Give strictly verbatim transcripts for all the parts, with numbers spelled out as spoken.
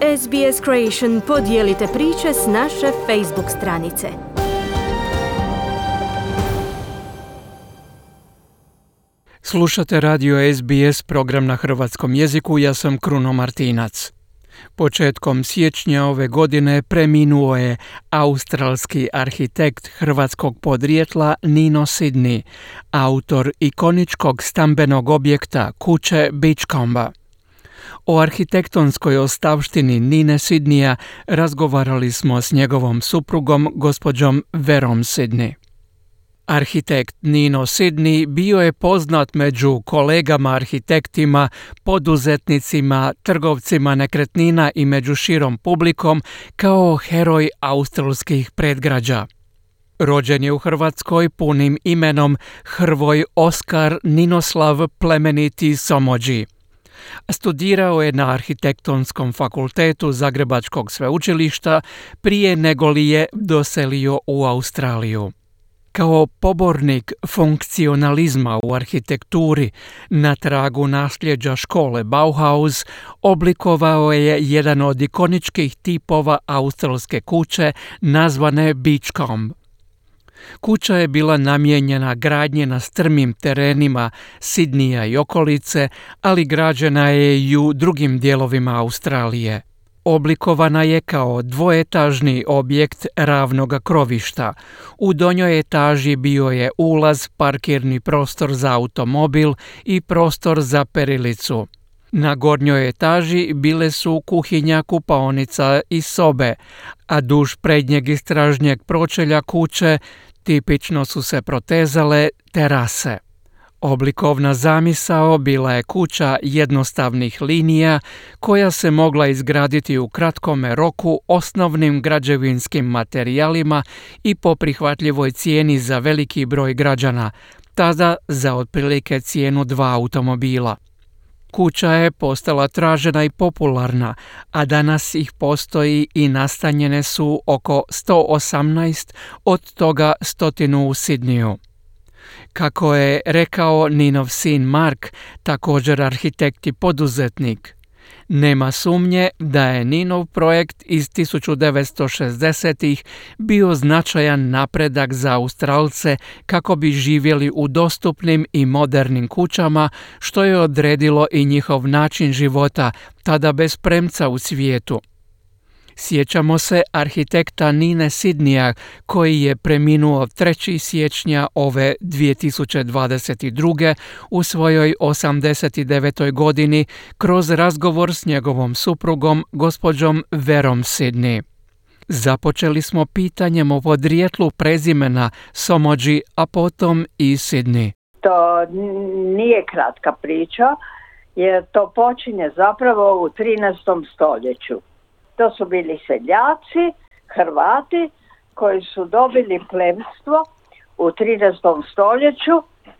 S B S Creation podijelite priče s naše Facebook stranice. Slušate radio S B S program na hrvatskom jeziku, ja sam Kruno Martinac. Početkom siječnja ove godine preminuo je australski arhitekt hrvatskog podrijetla Nino Sidney, autor ikoničkog stambenog objekta kuće Beachcomba. O arhitektonskoj ostavštini Nine Sidneya razgovarali smo s njegovom suprugom, gospođom Verom Sidney. Arhitekt Nino Sidney bio je poznat među kolegama arhitektima, poduzetnicima, trgovcima nekretnina i među širom publikom kao heroj australskih predgrađa. Rođen je u Hrvatskoj punim imenom Hrvoj Oskar Ninoslav Plemeniti Somođi. Studirao je na Arhitektonskom fakultetu Zagrebačkog sveučilišta prije nego li je doselio u Australiju. Kao pobornik funkcionalizma u arhitekturi, na tragu nasljeđa škole Bauhaus, oblikovao je jedan od ikoničkih tipova australske kuće nazvane Beachcomb. Kuća je bila namijenjena gradnji na strmim terenima Sidneya i okolice, ali građena je i u drugim dijelovima Australije. Oblikovana je kao dvoetažni objekt ravnoga krovišta. U donjoj etaži bio je ulaz, parkirni prostor za automobil i prostor za perilicu. Na gornjoj etaži bile su kuhinja, kupaonica i sobe, a duž prednjeg i stražnjeg pročelja kuće tipično su se protezale terase. Oblikovna zamisao bila je kuća jednostavnih linija koja se mogla izgraditi u kratkome roku osnovnim građevinskim materijalima i po prihvatljivoj cijeni za veliki broj građana, tada za otprilike cijenu dva automobila. Kuća je postala tražena i popularna, a danas ih postoji i nastanjene su oko sto osamnaest, od toga stotinu u Sidneyu. Kako je rekao Ninov sin Mark, također arhitekt i poduzetnik, nema sumnje da je Ninov projekt iz tisuću devetsto šezdesetih bio značajan napredak za Australce kako bi živjeli u dostupnim i modernim kućama, što je odredilo i njihov način života, tada bez premca u svijetu. Sjećamo se arhitekta Nine Sidneya koji je preminuo trećeg siječnja ove dvije tisuće dvadeset druge u svojoj osamdeset devetoj godini kroz razgovor s njegovom suprugom, gospođom Verom Sidney. Započeli smo pitanjem o podrijetlu prezimena Somođi, a potom i Sidney. To nije kratka priča, jer to počinje zapravo u trinaestom stoljeću. To su bili seljaci, Hrvati, koji su dobili plemstvo u trinaestom stoljeću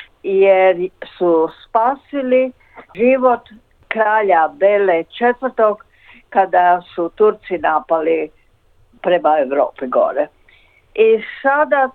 jer su spasili život kralja Bele četvrtog kada su Turci napali prema Europi gore. I sada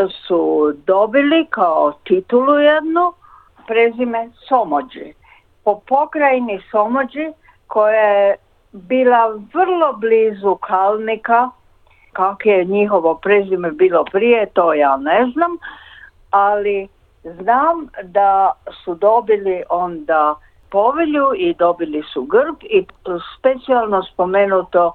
su dobili kao titulu jednu prezime Somođi. Po pokrajini Somođi koja je bila vrlo blizu Kalnika. Kako je njihovo prezime bilo prije, to ja ne znam, ali znam da su dobili onda povelju i dobili su grb i specijalno spomenuto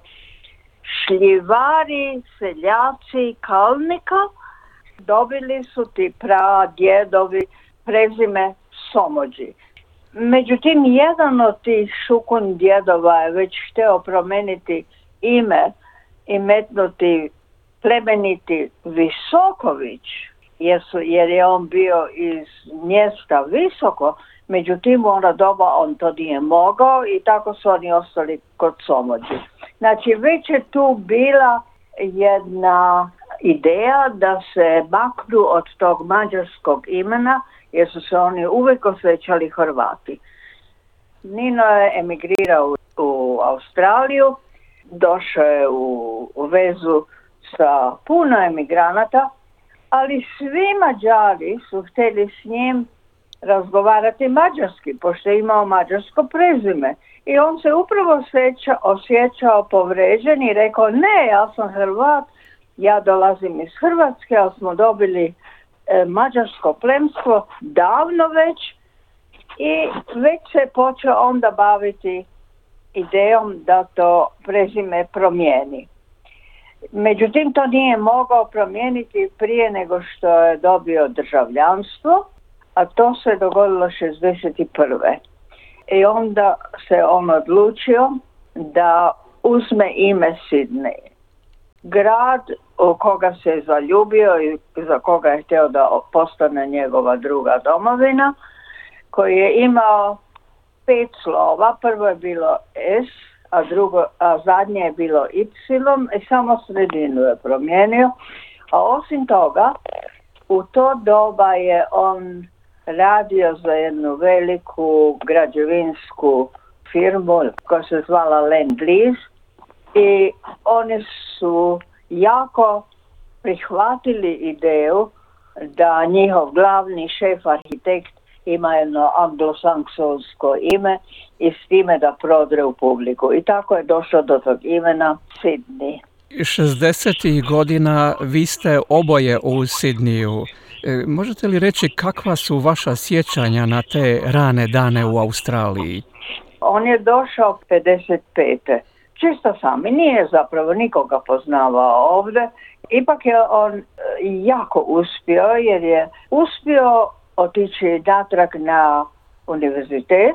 šljivari, seljaci Kalnika dobili su ti pradjedovi prezime Somođi. Međutim, jedan od tih šukun djedova je već htio promijeniti ime i metnuti Plemeniti Visoković, jer, su, jer je on bio iz mjesta Visoko, međutim u ono doba on to nije mogao i tako su oni ostali kod Somođi. Znači, već je tu bila jedna ideja da se maknu od tog mađarskog imena, jer su se oni uvijek osjećali Hrvati. Nino je emigrirao u, u Australiju, došao je u, u vezu sa puno emigranata, ali svi Mađari su htjeli s njim razgovarati mađarski, pošto je imao mađarsko prezime. I on se upravo osjeća, osjećao povređen i rekao, ne, ja sam Hrvat, ja dolazim iz Hrvatske, ali smo dobili e, mađarsko plemstvo davno već i već se počeo onda baviti idejom da to prezime promijeni. Međutim, to nije mogao promijeniti prije nego što je dobio državljanstvo, a to se dogodilo šezdeset prve. I onda se on odlučio da uzme ime Sidney. Grad u koga se je zaljubio i za koga je htio da postane njegova druga domovina, koji je imao pet slova. Prvo je bilo S, a, drugo, a zadnje je bilo Y i samo sredinu je promijenio. A osim toga, u to doba je on radio za jednu veliku građevinsku firmu koja se zvala Lend Lease i oni su jako prihvatili ideju da njihov glavni šef arhitekt ima jedno anglosaksonsko ime i s time da prodre u publiku. I tako je došlo do tog imena Sidney. šezdesetih godina vi ste oboje u Sidneyu. E, možete li reći kakva su vaša sjećanja na te rane dane u Australiji? On je došao pedeset pete Čisto sam i nije zapravo nikoga poznavao ovdje. Ipak je on jako uspio jer je uspio otići natrag na univerzitet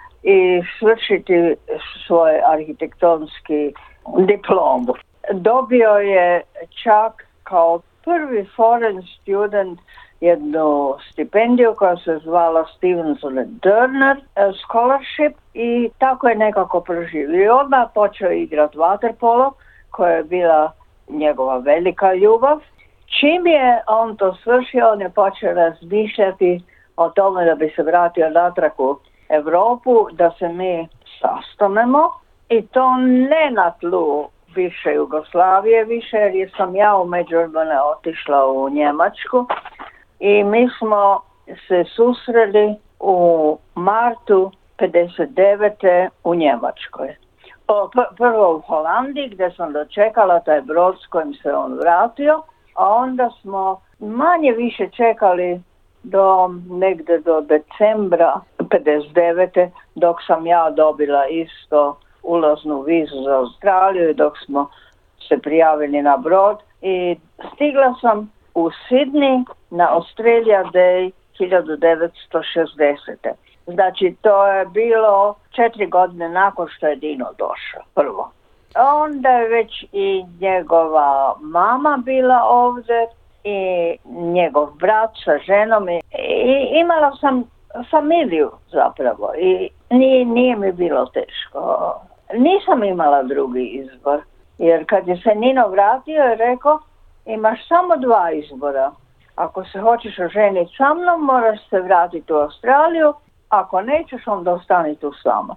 i svršiti svoj arhitektonski diplomu. Dobio je čak kao prvi foreign student jednu stipendiju koja se zvala Stevenson and Turner Scholarship i tako je nekako proživio. I odmah počeo igrati vaterpolo koja je bila njegova velika ljubav. Čim je on to svršio, on je počeo razmišljati o tome da bi se vratio natrag u Europu, da se mi sastanemo i to ne na tlu bivše Jugoslavije više, jer sam ja u međuvremenu otišla u Njemačku i mi smo se susreli u martu pedeset devete u Njemačkoj. O, pr- prvo u Holandiji gdje sam dočekala taj brod s kojim se on vratio, a onda smo manje više čekali do negdje do decembra pedeset devete dok sam ja dobila isto ulaznu vizu za Australiju i dok smo se prijavili na brod i stigla sam u Sidney na Australia Day hiljadu devetsto šezdesete Znači to je bilo četiri godine nakon što je Dino došao prvo. Onda je već i njegova mama bila ovdje i njegov brat sa ženom i, i imala sam familiju zapravo i nije, nije mi bilo teško. Nisam imala drugi izbor jer kad je se Nino vratio je rekao imaš samo dva izbora. Ako se hoćeš oženiti sa mnom moraš se vratiti u Australiju, ako nećeš onda ostani tu samo.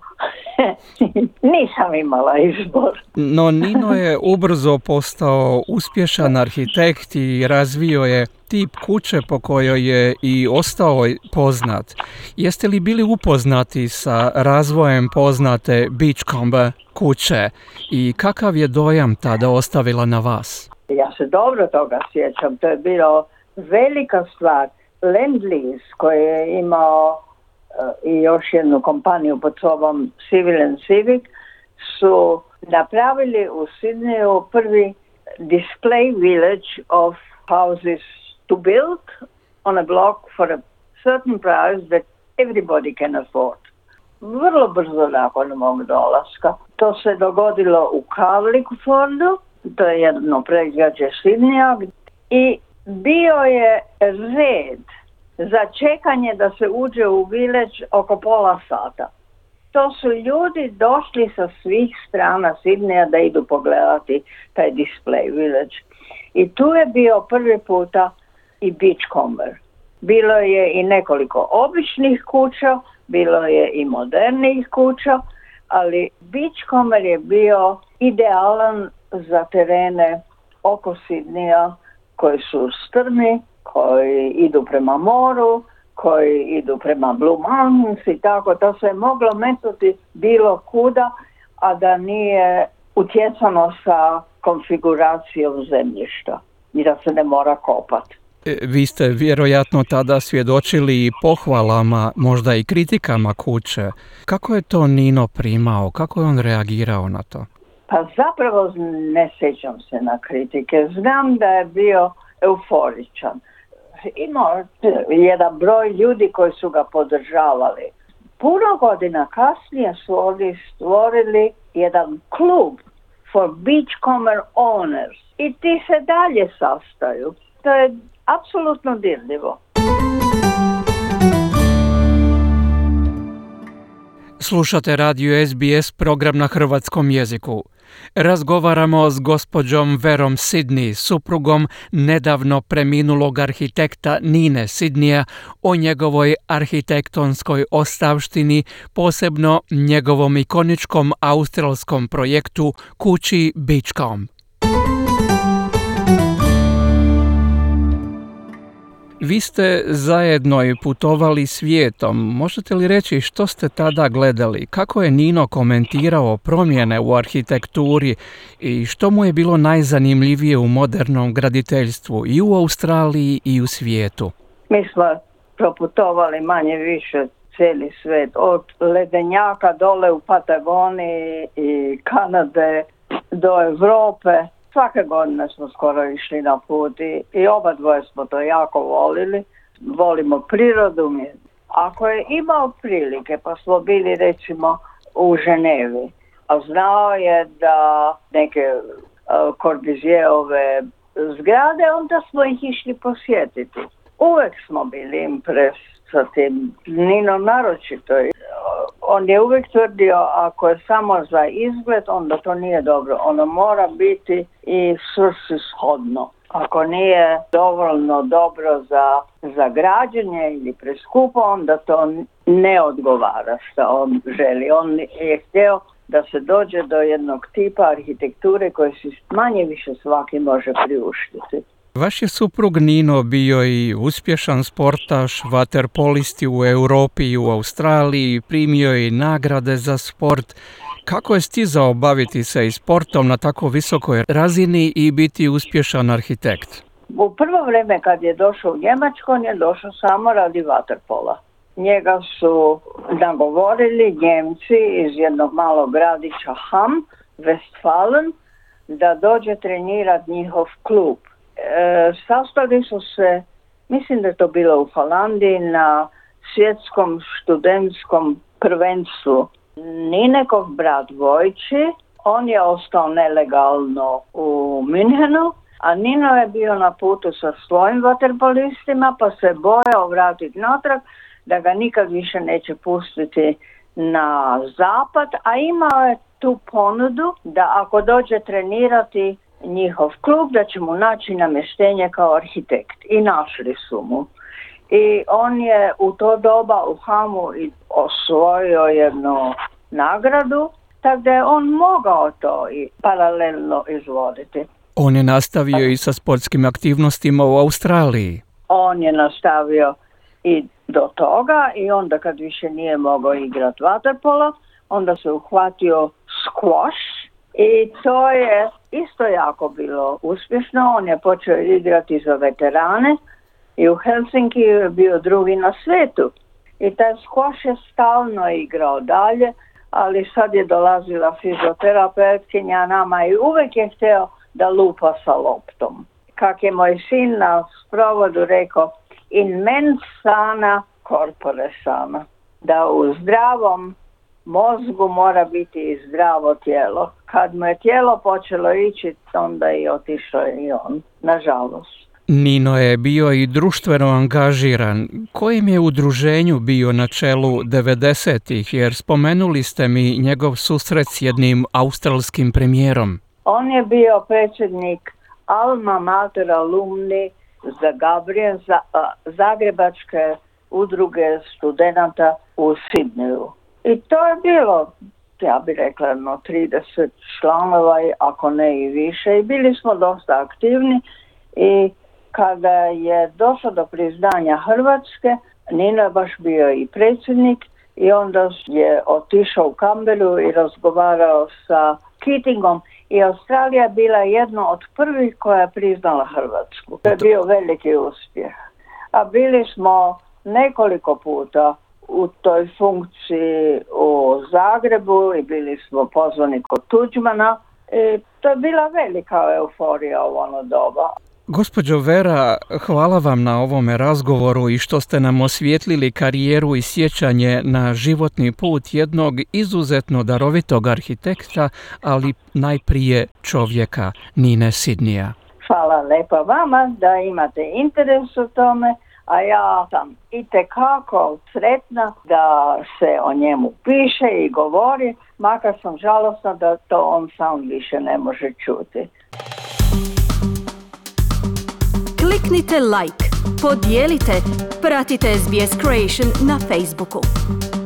Nisam imala izbor. No Nino je ubrzo postao uspješan arhitekt i razvio je tip kuće po kojoj je i ostao poznat. Jeste li bili upoznati sa razvojem poznate Beachcombe kuće i kakav je dojam tada ostavila na vas? Ja se dobro toga sjećam. To je bilo velika stvar. Lend Lease koji je imao i još jednu kompaniju pod sobom Civil and Civic su napravili u Sidneyu prvi display village of houses to build on a block for a certain price that everybody can afford. Vrlo brzo nakon mog dolaska. To se dogodilo u Carlingfordu, to je jedno predgrađe Sidneya i bio je red za čekanje da se uđe u village oko pola sata. To su ljudi došli sa svih strana Sidneya da idu pogledati taj display village. I tu je bio prvi puta i Beachcomber. Bilo je i nekoliko običnih kuća, bilo je i modernijih kuća, ali Beachcomber je bio idealan za terene oko Sidneya koji su strmi, koji idu prema moru koji idu prema Blue Mountains i tako. To se je moglo metnuti bilo kuda, a da nije utjecano sa konfiguracijom zemljišta i da se ne mora kopati. Vi ste vjerojatno tada svjedočili i pohvalama, možda i kritikama kuće. Kako je to Nino primao? Kako je on reagirao na to? Pa zapravo ne sjećam se na kritike. Znam da je bio euforičan. Imao jedan broj ljudi koji su ga podržavali. Puno godina kasnije su oni stvorili jedan klub for beachcomber owners i ti se dalje sastaju. To je apsolutno dirljivo. Slušate radio S B S program na hrvatskom jeziku. Razgovaramo s gospođom Verom Sidney, suprugom nedavno preminulog arhitekta Nine Sidneya, o njegovoj arhitektonskoj ostavštini, posebno njegovom ikoničkom australskom projektu kući Beachcombe. Vi ste zajedno i putovali svijetom. Možete li reći što ste tada gledali? Kako je Nino komentirao promjene u arhitekturi i što mu je bilo najzanimljivije u modernom graditeljstvu i u Australiji i u svijetu? Mi smo proputovali manje više cijeli svijet, od ledenjaka dole u Patagoniji i Kanade do Europe. Svake godine smo skoro išli na put i, i oba dvoje smo to jako volili. Volimo prirodu. Ako je imao prilike, pa smo bili recimo u Ženevi, a znao je da neke uh, Corbusier-ove zgrade, onda smo ih išli posjetiti. Uvijek smo bili impres sa tim. Nino naročito. On je uvijek tvrdio, ako je samo za izgled, onda to nije dobro. Ono mora biti i svrsishodno. Ako nije dovoljno dobro za, za građenje ili preskupo, onda to ne odgovara što on želi. On je htio da se dođe do jednog tipa arhitekture koje si manje više svaki može priuštiti. Vaš je suprug Nino bio i uspješan sportaš, vaterpolisti u Europi i u Australiji, primio je i nagrade za sport. Kako je stizao baviti se i sportom na tako visokoj razini i biti uspješan arhitekt? U prvo vrijeme kad je došao u Njemačku, on je došao samo radi vaterpola. Njega su nagovorili Njemci iz jednog malog gradića Hamm, Westfalen, da dođe trenirati njihov klub. E, sastali su se, mislim da je to bilo u Holandiji, na svjetskom studentskom prvenstvu. Ninekov brat Vojči, on je ostao nelegalno u Münchenu, a Nino je bio na putu sa svojim vaterpolistima, pa se bojao vratiti natrag, da ga nikad više neće pustiti na zapad, a imao je tu ponudu da ako dođe trenirati njihov klub, da će mu naći namještenje kao arhitekt. I našli su mu. I on je u to doba u Hammu osvojio jednu nagradu, tako da je on mogao to i paralelno izvoditi. On je nastavio i sa sportskim aktivnostima u Australiji. On je nastavio i do toga i onda kad više nije mogao igrati vaterpolo, onda se uhvatio squash i to je isto jako bilo uspješno. On je počeo igrati za veterane i u Helsinki je bio drugi na svijetu. I taj squash je stalno igrao dalje, ali sad je dolazila fizioterapeutkinja nama i uvijek je htio da lupa sa loptom. Kak je moj sin na sprovodu rekao, in mens sana, corpore sana. Da u zdravom mozgu mora biti i zdravo tijelo. Kad mu je tijelo počelo ići, onda je otišao i on, nažalost. Nino je bio i društveno angažiran. Kojem je udruženju bio na čelu devedesetih, jer spomenuli ste mi njegov susret s jednim australskim premijerom. On je bio predsjednik Alma Mater Alumni za Gabriel, za, a, Zagrebačke udruge studenata u Sidneju. I to je bilo, ja bih rekla, no, trideset članova, ako ne i više. I bili smo dosta aktivni i kada je došlo do priznanja Hrvatske, Nino je baš bio i predsjednik i onda je otišao u Canberru i razgovarao sa Keatingom i Australija je bila jedna od prvih koja je priznala Hrvatsku. To je bio veliki uspjeh. A bili smo nekoliko puta u toj funkciji u Zagrebu i bili smo pozvani kod Tuđmana. I to je bila velika euforija u ono doba. Gospođo Vera, hvala vam na ovome razgovoru i što ste nam osvijetlili karijeru i sjećanje na životni put jednog izuzetno darovitog arhitekta, ali najprije čovjeka, Nine Sidneya. Hvala lepa vama da imate interes u tome, a ja sam itekako sretna da se o njemu piše i govori, makar sam žalosna da to on sam više ne može čuti. Kliknite like, podijelite, pratite S B S Creation na Facebooku.